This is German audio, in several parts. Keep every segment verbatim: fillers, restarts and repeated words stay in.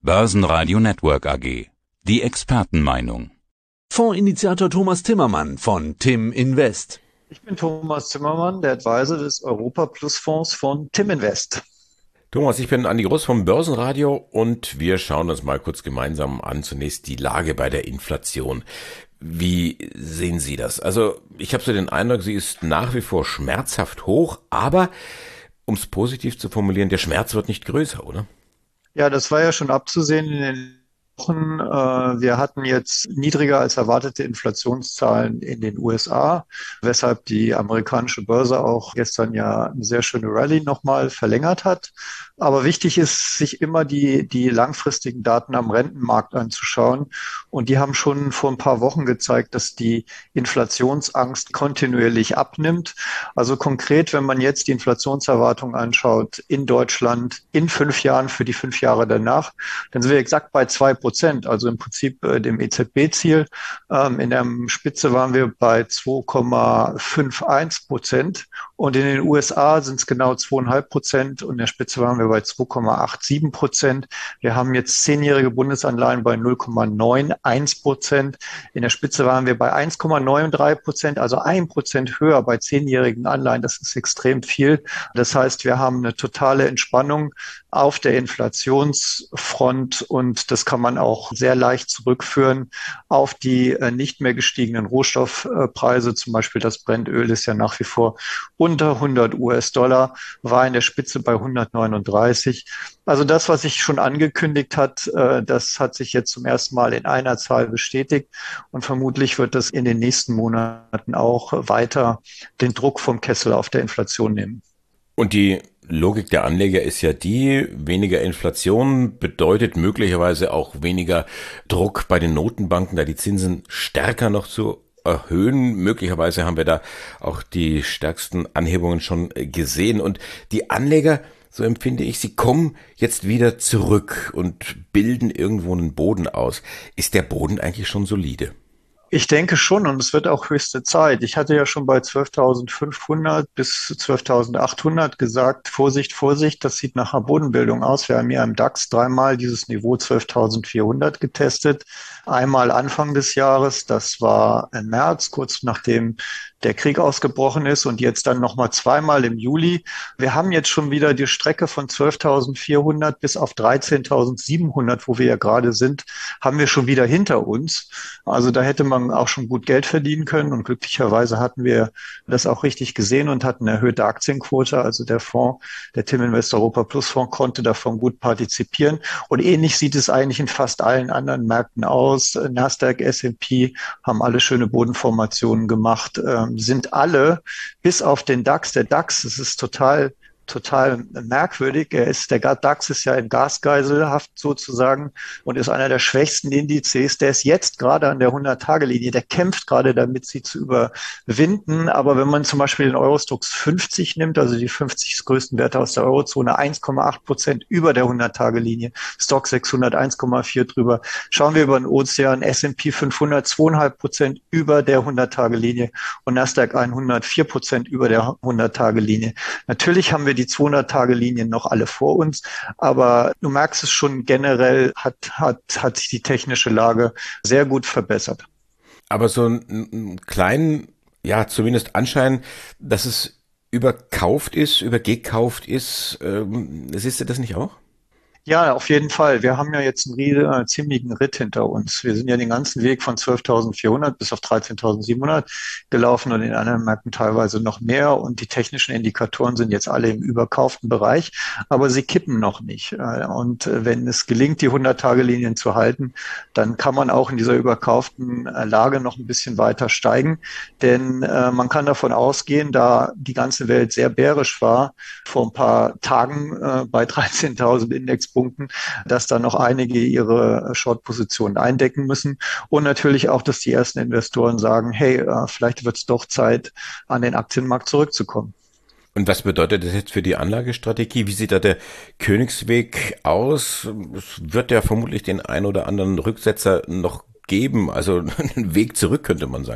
Börsenradio Network A G. Die Expertenmeinung. Fondsinitiator Thomas Timmermann von Tim Invest. Ich bin Thomas Timmermann, der Advisor des Europa Plus Fonds von Tim Invest. Thomas, ich bin Andi Groß vom Börsenradio und wir schauen uns mal kurz gemeinsam an, zunächst die Lage bei der Inflation. Wie sehen Sie das? Also ich habe so den Eindruck, sie ist nach wie vor schmerzhaft hoch, aber um es positiv zu formulieren, der Schmerz wird nicht größer, oder? Ja, das war ja schon abzusehen in den Wochen. Wir hatten jetzt niedriger als erwartete Inflationszahlen in den U S A, weshalb die amerikanische Börse auch gestern ja eine sehr schöne Rallye nochmal verlängert hat. Aber wichtig ist, sich immer die, die langfristigen Daten am Rentenmarkt anzuschauen. Und die haben schon vor ein paar Wochen gezeigt, dass die Inflationsangst kontinuierlich abnimmt. Also konkret, wenn man jetzt die Inflationserwartung anschaut in Deutschland in fünf Jahren für die fünf Jahre danach, dann sind wir exakt bei zwei Prozent, also im Prinzip äh, dem E Z B-Ziel. Ähm, in der Spitze waren wir bei zwei Komma einundfünfzig Prozent und in den U S A sind es genau zwei Komma fünf Prozent und in der Spitze waren wir bei zwei Komma siebenundachtzig Prozent. Wir haben jetzt zehnjährige Bundesanleihen bei null Komma einundneunzig Prozent. In der Spitze waren wir bei eins Komma dreiundneunzig Prozent, also ein Prozent höher bei zehnjährigen Anleihen. Das ist extrem viel. Das heißt, wir haben eine totale Entspannung auf der Inflationsfront und das kann man auch sehr leicht zurückführen auf die äh, nicht mehr gestiegenen Rohstoffpreise. Zum Beispiel das Brennöl ist ja nach wie vor unter hundert US-Dollar, war in der Spitze bei hundertneununddreißig. Also das, was ich schon angekündigt hat, äh, das hat sich jetzt zum ersten Mal in einer Zahl bestätigt und vermutlich wird das in den nächsten Monaten auch weiter den Druck vom Kessel auf der Inflation nehmen. Und die Logik der Anleger ist ja die, weniger Inflation bedeutet möglicherweise auch weniger Druck bei den Notenbanken, da die Zinsen stärker noch zu erhöhen. Möglicherweise haben wir da auch die stärksten Anhebungen schon gesehen. Und die Anleger, so empfinde ich, sie kommen jetzt wieder zurück und bilden irgendwo einen Boden aus. Ist der Boden eigentlich schon solide? Ich denke schon und es wird auch höchste Zeit. Ich hatte ja schon bei zwölftausendfünfhundert bis zwölftausendachthundert gesagt, Vorsicht, Vorsicht, das sieht nach einer Bodenbildung aus. Wir haben ja im DAX dreimal dieses Niveau zwölftausendvierhundert getestet. Einmal Anfang des Jahres, das war im März, kurz nachdem der Krieg ausgebrochen ist und jetzt dann nochmal zweimal im Juli. Wir haben jetzt schon wieder die Strecke von zwölftausendvierhundert bis auf dreizehntausendsiebenhundert, wo wir ja gerade sind, haben wir schon wieder hinter uns. Also da hätte man auch schon gut Geld verdienen können und glücklicherweise hatten wir das auch richtig gesehen und hatten eine erhöhte Aktienquote. Also der Fonds, der Tim Invest Europa Plus Fonds konnte davon gut partizipieren und ähnlich sieht es eigentlich in fast allen anderen Märkten aus. Nasdaq, S und P haben alle schöne Bodenformationen gemacht, sind alle, bis auf den DAX, der DAX, das ist total total merkwürdig. Er ist, der DAX ist ja in Gasgeiselhaft sozusagen und ist einer der schwächsten Indizes. Der ist jetzt gerade an der hundert-Tage-Linie. Der kämpft gerade damit, sie zu überwinden. Aber wenn man zum Beispiel den Eurostoxx fünfzig nimmt, also die fünfzig größten Werte aus der Eurozone, eins Komma acht Prozent über der hundert-Tage-Linie, Stoxx sechshundert eins Komma vier drüber. Schauen wir über den Ozean, S und P fünfhundert zwei Komma fünf Prozent über der hundert-Tage-Linie und Nasdaq hundert vier Prozent über der hundert-Tage-Linie. Natürlich haben wir die zweihundert-Tage-Linien noch alle vor uns, aber du merkst es schon, generell hat, hat, hat sich die technische Lage sehr gut verbessert. Aber so einen kleinen, ja zumindest Anschein, dass es überkauft ist, übergekauft ist, ähm, siehst du das nicht auch? Ja, auf jeden Fall. Wir haben ja jetzt einen riesen, äh, ziemlichen Ritt hinter uns. Wir sind ja den ganzen Weg von zwölftausendvierhundert bis auf dreizehntausendsiebenhundert gelaufen und in anderen Märkten teilweise noch mehr. Und die technischen Indikatoren sind jetzt alle im überkauften Bereich, aber sie kippen noch nicht. Und wenn es gelingt, die hundert-Tage-Linien zu halten, dann kann man auch in dieser überkauften Lage noch ein bisschen weiter steigen. Denn äh, man kann davon ausgehen, da die ganze Welt sehr bärisch war, vor ein paar Tagen äh, bei dreizehntausend Index Punkten, dass da noch einige ihre Short-Positionen eindecken müssen und natürlich auch, dass die ersten Investoren sagen, hey, vielleicht wird es doch Zeit, an den Aktienmarkt zurückzukommen. Und was bedeutet das jetzt für die Anlagestrategie? Wie sieht da der Königsweg aus? Es wird ja vermutlich den ein oder anderen Rücksetzer noch geben, also einen Weg zurück, könnte man sagen.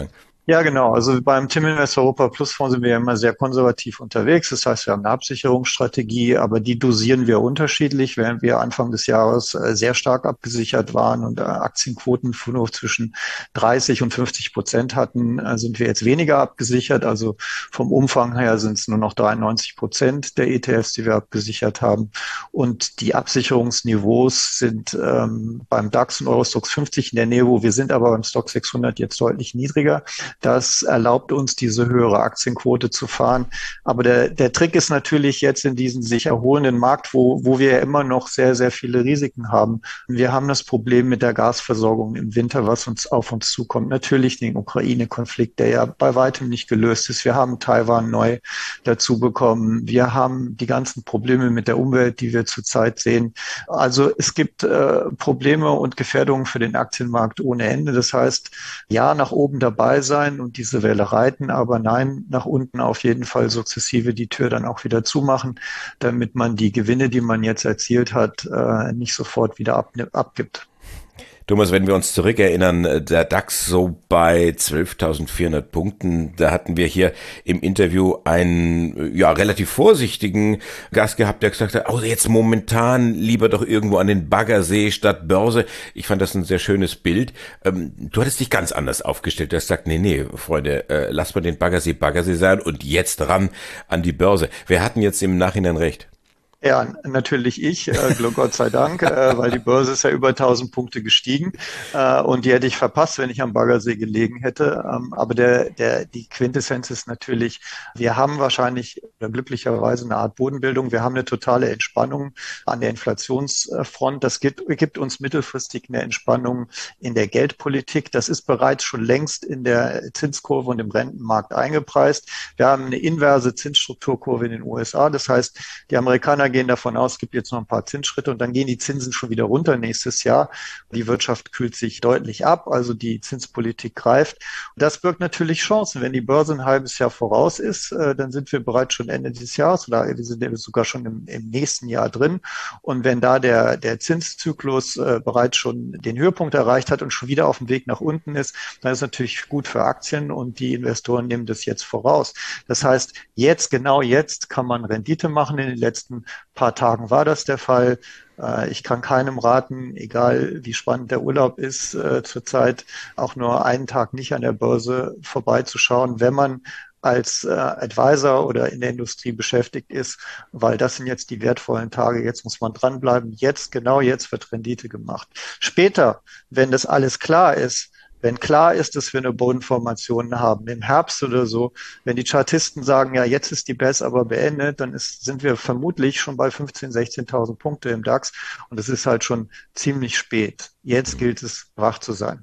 Ja, genau. Also beim Tim Invest Europa Plus Fonds sind wir ja immer sehr konservativ unterwegs. Das heißt, wir haben eine Absicherungsstrategie, aber die dosieren wir unterschiedlich. Während wir Anfang des Jahres äh, sehr stark abgesichert waren und äh, Aktienquoten von nur zwischen dreißig und fünfzig Prozent hatten, äh, sind wir jetzt weniger abgesichert. Also vom Umfang her sind es nur noch dreiundneunzig Prozent der E T Fs, die wir abgesichert haben. Und die Absicherungsniveaus sind ähm, beim DAX und Eurostoxx fünfzig in der Nähe, wo wir sind, aber beim Stoxx sechshundert jetzt deutlich niedriger. Das erlaubt uns, diese höhere Aktienquote zu fahren. Aber der, der Trick ist natürlich jetzt in diesem sich erholenden Markt, wo, wo wir ja immer noch sehr, sehr viele Risiken haben. Wir haben das Problem mit der Gasversorgung im Winter, was uns auf uns zukommt. Natürlich den Ukraine-Konflikt, der ja bei weitem nicht gelöst ist. Wir haben Taiwan neu dazu bekommen. Wir haben die ganzen Probleme mit der Umwelt, die wir zurzeit sehen. Also es gibt äh, Probleme und Gefährdungen für den Aktienmarkt ohne Ende. Das heißt, ja, nach oben dabei sein und diese Welle reiten, aber nein, nach unten auf jeden Fall sukzessive die Tür dann auch wieder zumachen, damit man die Gewinne, die man jetzt erzielt hat, äh, nicht sofort wieder ab, abgibt. Thomas, wenn wir uns zurückerinnern, der DAX so bei zwölftausendvierhundert Punkten, da hatten wir hier im Interview einen ja relativ vorsichtigen Gast gehabt, der gesagt hat, oh, jetzt momentan lieber doch irgendwo an den Baggersee statt Börse. Ich fand das ein sehr schönes Bild. Ähm, du hattest dich ganz anders aufgestellt. Du hast gesagt, nee, nee, Freunde, äh, lass mal den Baggersee Baggersee sein und jetzt ran an die Börse. Wer hat denn jetzt im Nachhinein recht? Ja, natürlich ich, äh, Gott sei Dank, äh, weil die Börse ist ja über tausend Punkte gestiegen äh, und die hätte ich verpasst, wenn ich am Baggersee gelegen hätte. Ähm, aber der, der, die Quintessenz ist natürlich, wir haben wahrscheinlich oder glücklicherweise eine Art Bodenbildung. Wir haben eine totale Entspannung an der Inflationsfront. Das gibt, gibt uns mittelfristig eine Entspannung in der Geldpolitik. Das ist bereits schon längst in der Zinskurve und im Rentenmarkt eingepreist. Wir haben eine inverse Zinsstrukturkurve in den U S A. Das heißt, die Amerikaner gehen davon aus, es gibt jetzt noch ein paar Zinsschritte und dann gehen die Zinsen schon wieder runter nächstes Jahr. Die Wirtschaft kühlt sich deutlich ab, also die Zinspolitik greift. Das birgt natürlich Chancen. Wenn die Börse ein halbes Jahr voraus ist, dann sind wir bereits schon Ende dieses Jahres oder wir sind sogar schon im, im nächsten Jahr drin. Und wenn da der, der Zinszyklus äh, bereits schon den Höhepunkt erreicht hat und schon wieder auf dem Weg nach unten ist, dann ist es natürlich gut für Aktien und die Investoren nehmen das jetzt voraus. Das heißt, jetzt, genau jetzt kann man Rendite machen. In den letzten paar Tagen war das der Fall. Ich kann keinem raten, egal wie spannend der Urlaub ist, äh, zurzeit auch nur einen Tag nicht an der Börse vorbeizuschauen, wenn man als äh, Advisor oder in der Industrie beschäftigt ist, weil das sind jetzt die wertvollen Tage. Jetzt muss man dranbleiben. Jetzt, genau jetzt wird Rendite gemacht. Später, wenn das alles klar ist, wenn klar ist, dass wir eine Bodenformation haben, im Herbst oder so, wenn die Chartisten sagen, ja, jetzt ist die Bass aber beendet, dann ist, sind wir vermutlich schon bei fünfzehntausend, sechzehntausend Punkte im DAX und es ist halt schon ziemlich spät. Jetzt gilt es, wach zu sein.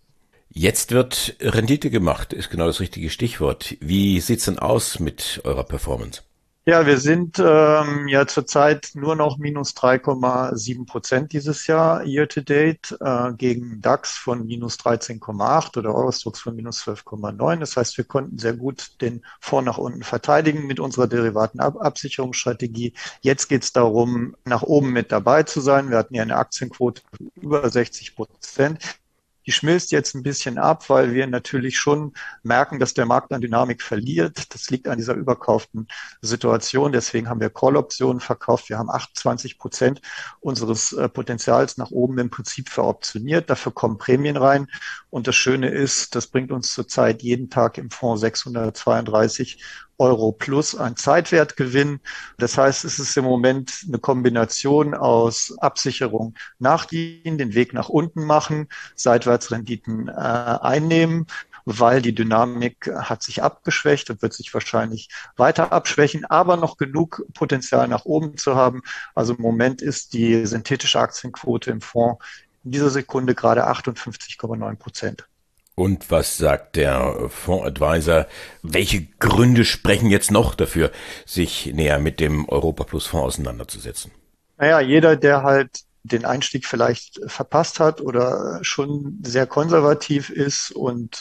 Jetzt wird Rendite gemacht, ist genau das richtige Stichwort. Wie sieht's denn aus mit eurer Performance? Ja, wir sind ähm, ja zurzeit nur noch minus drei Komma sieben Prozent dieses Jahr year to date äh, gegen DAX von minus dreizehn Komma acht oder Eurostoxx von minus zwölf Komma neun. Das heißt, wir konnten sehr gut den Fonds nach unten verteidigen mit unserer Derivatenabsicherungsstrategie. Jetzt geht es darum, nach oben mit dabei zu sein. Wir hatten ja eine Aktienquote von über sechzig Prozent. Die schmilzt jetzt ein bisschen ab, weil wir natürlich schon merken, dass der Markt an Dynamik verliert. Das liegt an dieser überkauften Situation. Deswegen haben wir Call-Optionen verkauft. Wir haben achtundzwanzig Prozent unseres äh, Potenzials nach oben im Prinzip veroptioniert. Dafür kommen Prämien rein. Und das Schöne ist, das bringt uns zurzeit jeden Tag im Fonds sechshundertzweiunddreißig Euro plus ein Zeitwertgewinn. Das heißt, es ist im Moment eine Kombination aus Absicherung nachdienen, den Weg nach unten machen, Seitwärtsrenditen äh, einnehmen, weil die Dynamik hat sich abgeschwächt und wird sich wahrscheinlich weiter abschwächen, aber noch genug Potenzial nach oben zu haben. Also im Moment ist die synthetische Aktienquote im Fonds in dieser Sekunde gerade achtundfünfzig Komma neun Prozent. Und was sagt der Fondsadvisor? Welche Gründe sprechen jetzt noch dafür, sich näher mit dem Europa Plus Fonds auseinanderzusetzen? Naja, jeder, der halt den Einstieg vielleicht verpasst hat oder schon sehr konservativ ist und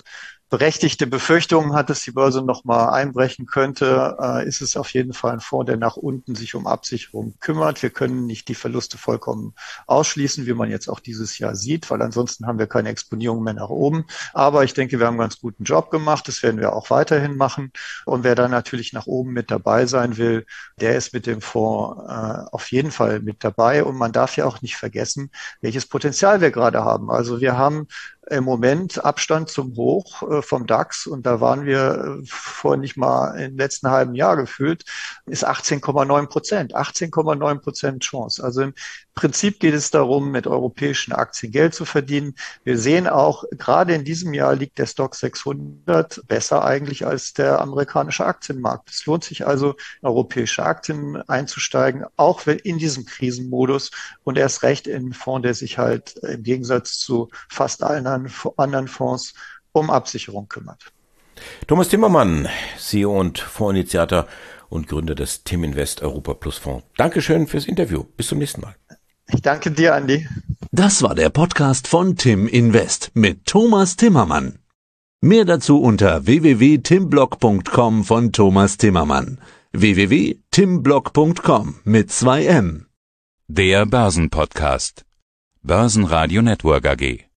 berechtigte Befürchtungen hat, dass die Börse nochmal einbrechen könnte, äh, ist es auf jeden Fall ein Fonds, der nach unten sich um Absicherung kümmert. Wir können nicht die Verluste vollkommen ausschließen, wie man jetzt auch dieses Jahr sieht, weil ansonsten haben wir keine Exponierung mehr nach oben. Aber ich denke, wir haben einen ganz guten Job gemacht. Das werden wir auch weiterhin machen. Und wer da natürlich nach oben mit dabei sein will, der ist mit dem Fonds äh, auf jeden Fall mit dabei. Und man darf ja auch nicht vergessen, welches Potenzial wir gerade haben. Also wir haben im Moment Abstand zum Hoch äh, vom DAX und da waren wir äh, vor nicht mal im letzten halben Jahr gefühlt, ist achtzehn Komma neun Prozent, achtzehn Komma neun Prozent Chance. Also im Prinzip geht es darum, mit europäischen Aktien Geld zu verdienen. Wir sehen auch, gerade in diesem Jahr liegt der Stoxx sechshundert besser eigentlich als der amerikanische Aktienmarkt. Es lohnt sich also, in europäische Aktien einzusteigen, auch wenn in diesem Krisenmodus und erst recht in einen Fonds, der sich halt im Gegensatz zu fast allen anderen Fonds um Absicherung kümmert. Thomas Timmermann, C E O und Fondsinitiator und Gründer des TimInvest Europa Plus Fonds. Dankeschön fürs Interview. Bis zum nächsten Mal. Ich danke dir, Andi. Das war der Podcast von TimInvest mit Thomas Timmermann. Mehr dazu unter w w w punkt timblog punkt com von Thomas Timmermann. w w w punkt timblog punkt com mit zwei M. Der Börsenpodcast. Börsenradio Network A G.